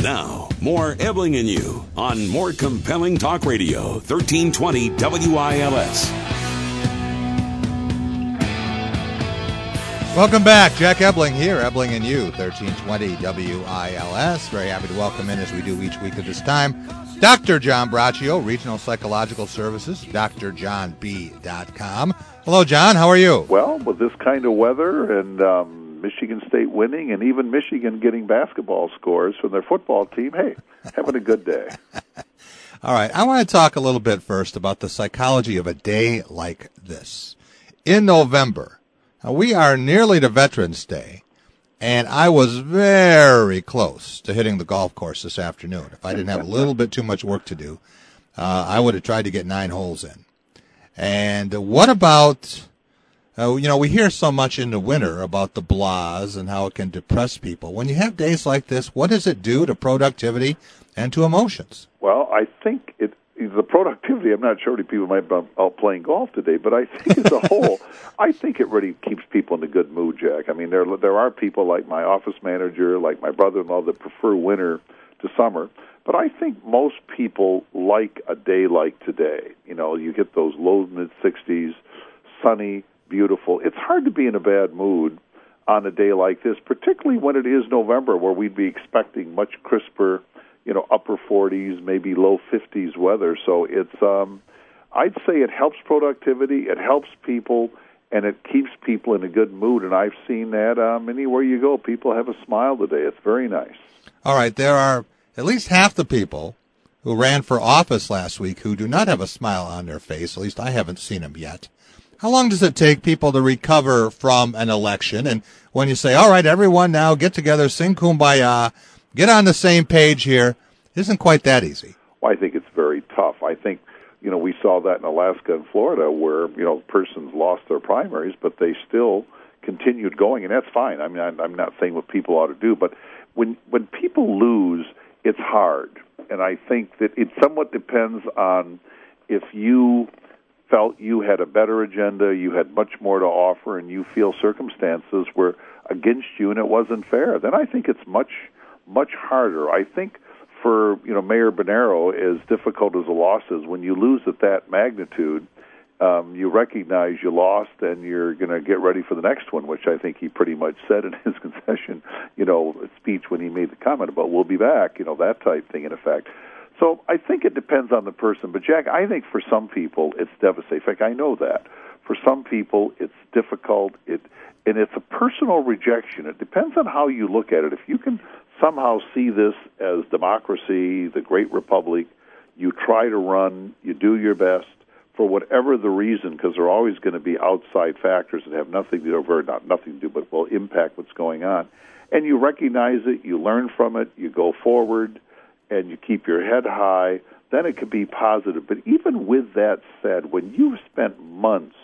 Now, more Ebling and You on more compelling talk radio, 1320 WILS. Welcome back. Jack Ebling here, Ebling and You, 1320 WILS. Very happy to welcome in, as we do each week at this time, Dr. John Braccio, Regional Psychological Services, drjohnb.com. Hello, John. How are you? Well, with this kind of weather and Michigan State winning and even Michigan getting basketball scores from their football team, hey, having a good day. All right. I want to talk a little bit first about the psychology of a day like this. In November, we are nearly to Veterans Day, and I was very close to hitting the golf course this afternoon. If I didn't have a little bit too much work to do, I would have tried to get 9 holes in. And what about, we hear so much in the winter about the blahs and how it can depress people. When you have days like this, what does it do to productivity and to emotions? Well, I think the productivity, I'm not sure how many people might be out playing golf today, but I think as a whole, I think it really keeps people in a good mood, Jack. I mean, there are people like my office manager, like my brother-in-law, that prefer winter to summer. But I think most people like a day like today. You know, you get those low mid-60s, sunny, beautiful. It's hard to be in a bad mood on a day like this, particularly when it is November, where we'd be expecting much crisper, upper 40s, maybe low 50s weather. So it's, I'd say it helps productivity, it helps people, and it keeps people in a good mood. And I've seen that anywhere you go, people have a smile today. It's very nice. All right, there are at least half the people who ran for office last week who do not have a smile on their face. At least I haven't seen them yet. How long does it take people to recover from an election? And when you say, all right, everyone now get together, sing Kumbaya, get on the same page here, it isn't quite that easy. Well, I think it's very tough. I think, we saw that in Alaska and Florida where, persons lost their primaries, but they still continued going, and that's fine. I mean, I'm not saying what people ought to do, but when people lose, it's hard. And I think that it somewhat depends on if you felt you had a better agenda, you had much more to offer, and you feel circumstances were against you and it wasn't fair, then I think it's much, much harder. I think for, Mayor Bonero, as difficult as a loss is, when you lose at that magnitude, you recognize you lost and you're going to get ready for the next one, which I think he pretty much said in his concession, speech when he made the comment about we'll be back, that type thing in effect. So I think it depends on the person. But, Jack, I think for some people it's devastating. In fact, I know that. For some people it's difficult, and it's a personal rejection. It depends on how you look at it. If you can somehow see this as democracy, the great republic, you try to run, you do your best, for whatever the reason, because there are always going to be outside factors that have nothing to do, or not nothing to do, but will impact what's going on. And you recognize it, you learn from it, you go forward, and you keep your head high, then it could be positive. But even with that said, when you've spent months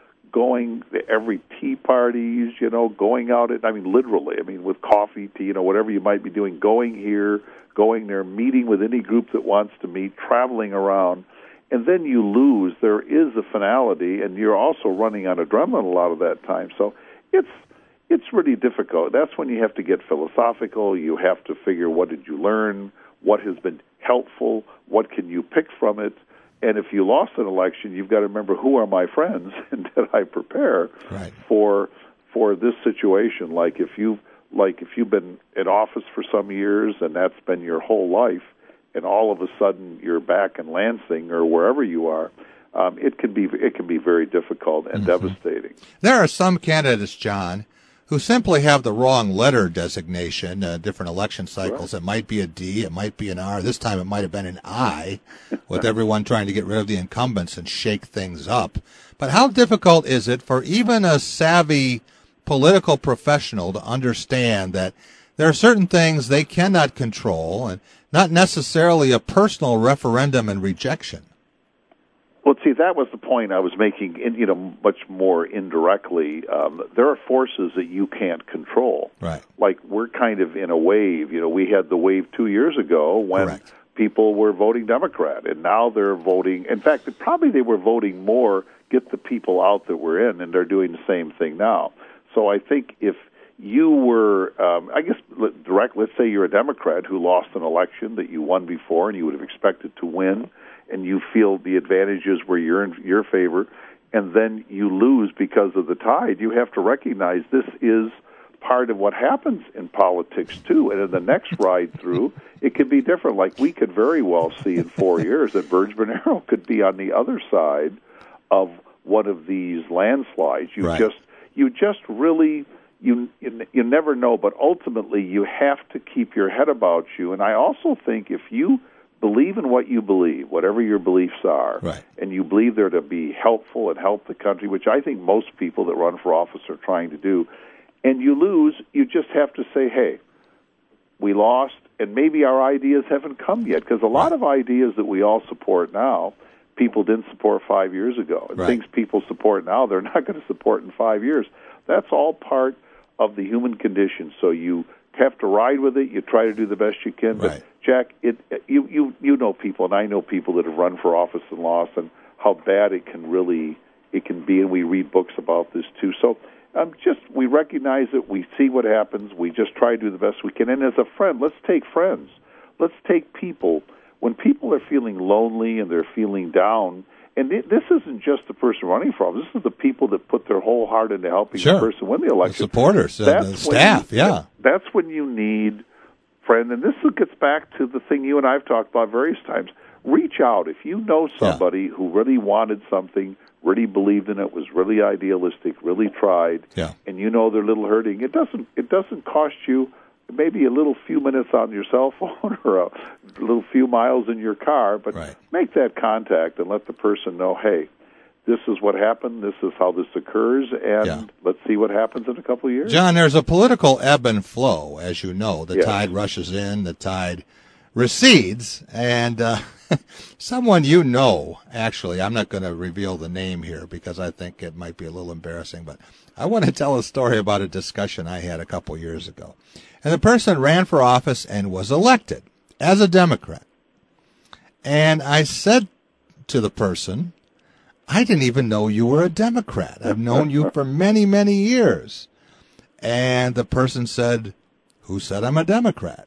going to every tea parties, going out, literally, with coffee, tea, whatever you might be doing, going here, going there, meeting with any group that wants to meet, traveling around, and then you lose, there is a finality, and you're also running on adrenaline a lot of that time. So it's really difficult. That's when you have to get philosophical. You have to figure, what did you learn? What has been helpful? What can you pick from it? And if you lost an election, you've got to remember, who are my friends, and did I prepare for this situation? Like if you've been in office for some years and that's been your whole life, and all of a sudden you're back in Lansing or wherever you are, it can be very difficult and devastating. There are some candidates, John, who simply have the wrong letter designation, different election cycles. Right. It might be a D, it might be an R. This time it might have been an I, with everyone trying to get rid of the incumbents and shake things up. But how difficult is it for even a savvy political professional to understand that there are certain things they cannot control, and not necessarily a personal referendum and rejection? Well, see, that was the point I was making, much more indirectly. There are forces that you can't control. Right. Like, we're kind of in a wave. We had the wave 2 years ago when people were voting Democrat, and now they're voting. In fact, they were voting more, get the people out that we're in, and they're doing the same thing now. So I think if you were, the direct. Let's say you're a Democrat who lost an election that you won before and you would have expected to win, and you feel the advantages where you're in your favor, and then you lose because of the tide. You have to recognize this is part of what happens in politics, too. And in the next ride through, it could be different. Like, we could very well see in 4 years that Birch-Bonaro could be on the other side of one of these landslides. You just really, you never know, but ultimately you have to keep your head about you. And I also think if you believe in what you believe, whatever your beliefs are, and you believe they're to be helpful and help the country, which I think most people that run for office are trying to do, and you lose, you just have to say, hey, we lost, and maybe our ideas haven't come yet, because a lot of ideas that we all support now, people didn't support 5 years ago. And things people support now, they're not going to support in 5 years. That's all part of the human condition. So you have to ride with it. You try to do the best you can. But, Jack, you know people, and I know people that have run for office and lost, and how bad it can be, and we read books about this, too. So we recognize it, we see what happens, we just try to do the best we can. And as a friend, let's take friends. Let's take people. When people are feeling lonely and they're feeling down, and this isn't just the person running for office, this is the people that put their whole heart into helping the person win the election. The supporters, the staff, That's when you need friend. And this gets back to the thing you and I have talked about various times. Reach out. If you know somebody who really wanted something, really believed in it, was really idealistic, really tried, and you know they're a little hurting, it doesn't cost you maybe a little few minutes on your cell phone or a little few miles in your car, but make that contact and let the person know, hey, this is what happened, this is how this occurs, and let's see what happens in a couple of years. John, there's a political ebb and flow, as you know. The tide rushes in, the tide recedes, and someone you know, actually, I'm not going to reveal the name here because I think it might be a little embarrassing, but I want to tell a story about a discussion I had a couple years ago. And the person ran for office and was elected as a Democrat. And I said to the person, I didn't even know you were a Democrat. I've known you for many, many years. And the person said, who said I'm a Democrat?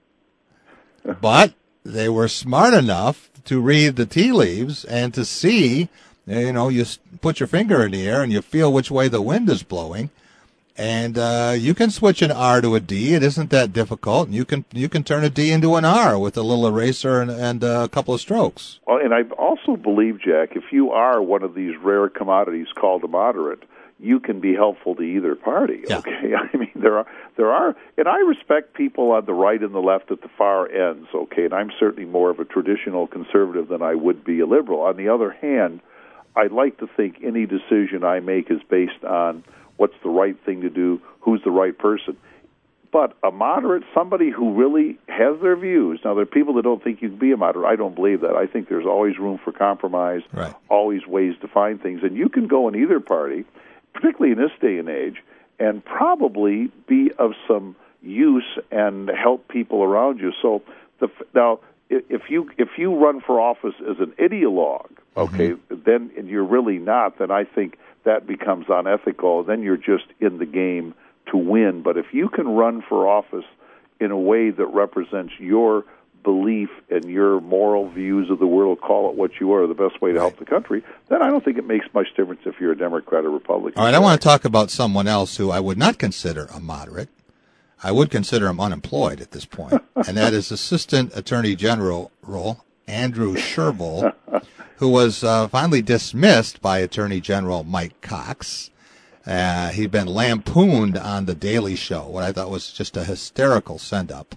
But they were smart enough to read the tea leaves and to see, you put your finger in the air and you feel which way the wind is blowing. And you can switch an R to a D. It isn't that difficult. And you can turn a D into an R with a little eraser and a couple of strokes. Well, and I also believe, Jack, if you are one of these rare commodities called a moderate, you can be helpful to either party. Okay, I mean there are, and I respect people on the right and the left at the far ends. Okay, and I'm certainly more of a traditional conservative than I would be a liberal. On the other hand, I'd like to think any decision I make is based on what's the right thing to do, who's the right person. But a moderate, somebody who really has their views. Now, there are people that don't think you can be a moderate. I don't believe that. I think there's always room for compromise, always ways to find things. And you can go in either party, particularly in this day and age, and probably be of some use and help people around you. So now, if you run for office as an ideologue, then and you're really not, then I think that becomes unethical. Then you're just in the game to win. But if you can run for office in a way that represents your belief and your moral views of the world, call it what you are, the best way to help the country, then I don't think it makes much difference if you're a Democrat or Republican. All right, I want to talk about someone else who I would not consider a moderate. I would consider him unemployed at this point, and that is Assistant Attorney General Andrew Sherville, who was finally dismissed by Attorney General Mike Cox. He'd been lampooned on The Daily Show, what I thought was just a hysterical send-up.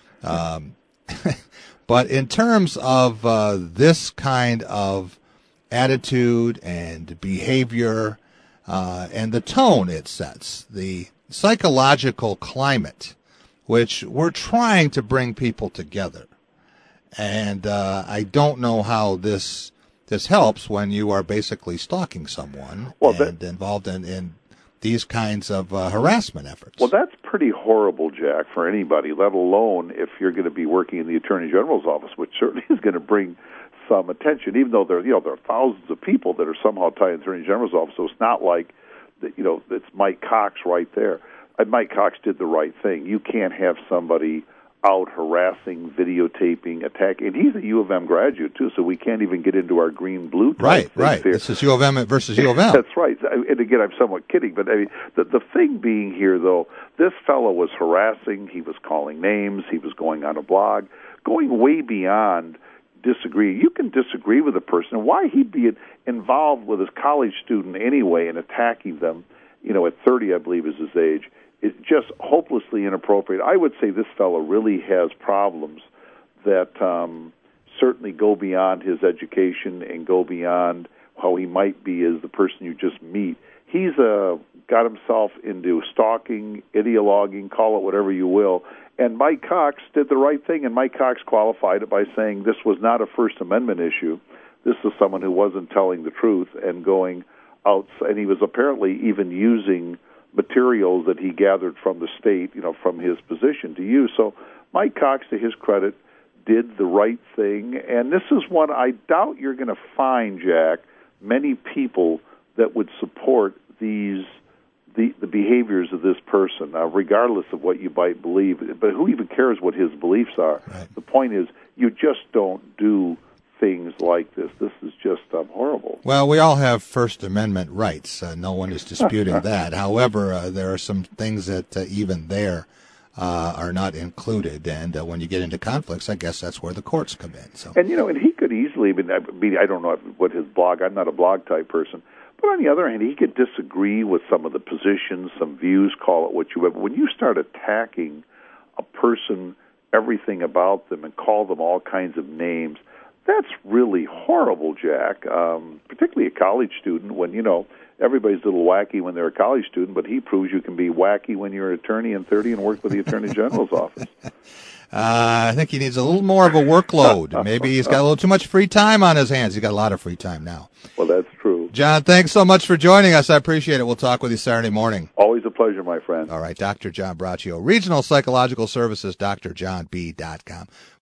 But in terms of this kind of attitude and behavior and the tone it sets, the psychological climate, which we're trying to bring people together. And I don't know how this helps when you are basically stalking someone and involved in these kinds of harassment efforts. Well, that's pretty horrible, Jack, for anybody, let alone if you're going to be working in the Attorney General's office, which certainly is going to bring some attention, even though there are thousands of people that are somehow tied to the Attorney General's office, so it's not like it's Mike Cox right there. Mike Cox did the right thing. You can't have somebody out harassing, videotaping, attacking. And he's a U of M graduate, too, so we can't even get into our green-blue type Right. Here. This is U of M versus U of M. That's right. And again, I'm somewhat kidding, but I mean, the thing being here, though, this fellow was harassing, he was calling names, he was going on a blog, going way beyond disagree. You can disagree with a person. Why he'd be involved with his college student anyway and attacking them, at 30, I believe is his age, is just hopelessly inappropriate. I would say this fellow really has problems that certainly go beyond his education and go beyond how he might be as the person you just meet. He's got himself into stalking, ideologuing, call it whatever you will. And Mike Cox did the right thing, and Mike Cox qualified it by saying this was not a First Amendment issue. This is someone who wasn't telling the truth and going out, and he was apparently even using materials that he gathered from the state, from his position to use. So Mike Cox, to his credit, did the right thing, and this is one I doubt you're going to find, Jack, many people that would support the behaviors of this person, regardless of what you might believe. But who even cares what his beliefs are? Right. The point is, you just don't do things like this. This is just horrible. Well, we all have First Amendment rights. No one is disputing that. However, there are some things that even there are not included, and when you get into conflicts, I guess that's where the courts come in. So, and and he could easily, I don't know what his blog. I'm not a blog type person, but on the other hand, he could disagree with some of the positions, some views, call it what you will. But when you start attacking a person, everything about them, and call them all kinds of names, that's really horrible, Jack, particularly a college student when, everybody's a little wacky when they're a college student, but he proves you can be wacky when you're an attorney in 30 and work with the Attorney General's office. I think he needs a little more of a workload. Maybe he's got a little too much free time on his hands. He's got a lot of free time now. Well, that's true. John, thanks so much for joining us. I appreciate it. We'll talk with you Saturday morning. Always a pleasure, my friend. All right, Dr. John Braccio, Regional Psychological Services, drjohnb.com.